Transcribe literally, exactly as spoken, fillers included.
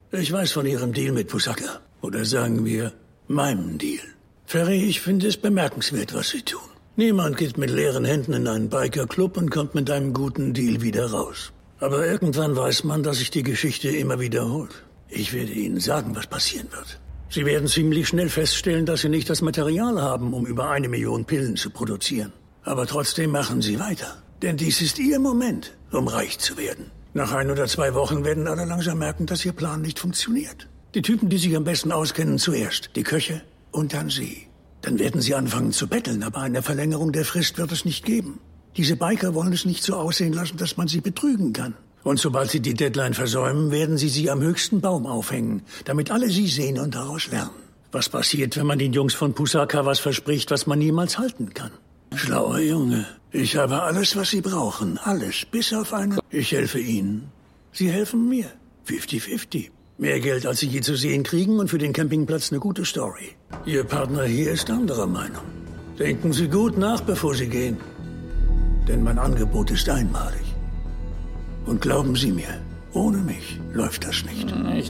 Ich weiß von Ihrem Deal mit Pusaka. Oder sagen wir, meinem Deal. Ferry, ich finde es bemerkenswert, was Sie tun. Niemand geht mit leeren Händen in einen Biker-Club und kommt mit einem guten Deal wieder raus. Aber irgendwann weiß man, dass sich die Geschichte immer wiederholt. Ich werde Ihnen sagen, was passieren wird. Sie werden ziemlich schnell feststellen, dass Sie nicht das Material haben, um über eine Million Pillen zu produzieren. Aber trotzdem machen Sie weiter. Denn dies ist Ihr Moment, um reich zu werden. Nach ein oder zwei Wochen werden alle langsam merken, dass Ihr Plan nicht funktioniert. Die Typen, die sich am besten auskennen, zuerst. Die Köche und dann Sie. Dann werden Sie anfangen zu betteln, aber eine Verlängerung der Frist wird es nicht geben. Diese Biker wollen es nicht so aussehen lassen, dass man sie betrügen kann. Und sobald Sie die Deadline versäumen, werden Sie sie am höchsten Baum aufhängen, damit alle Sie sehen und daraus lernen. Was passiert, wenn man den Jungs von Pusaka was verspricht, was man niemals halten kann? Schlauer Junge. Ich habe alles, was Sie brauchen. Alles, bis auf eine... Ich helfe Ihnen. Sie helfen mir. fünfzig fünfzig. Mehr Geld, als Sie je zu sehen kriegen und für den Campingplatz eine gute Story. Ihr Partner hier ist anderer Meinung. Denken Sie gut nach, bevor Sie gehen. Denn mein Angebot ist einmalig. Und glauben Sie mir, ohne mich läuft das nicht. Ich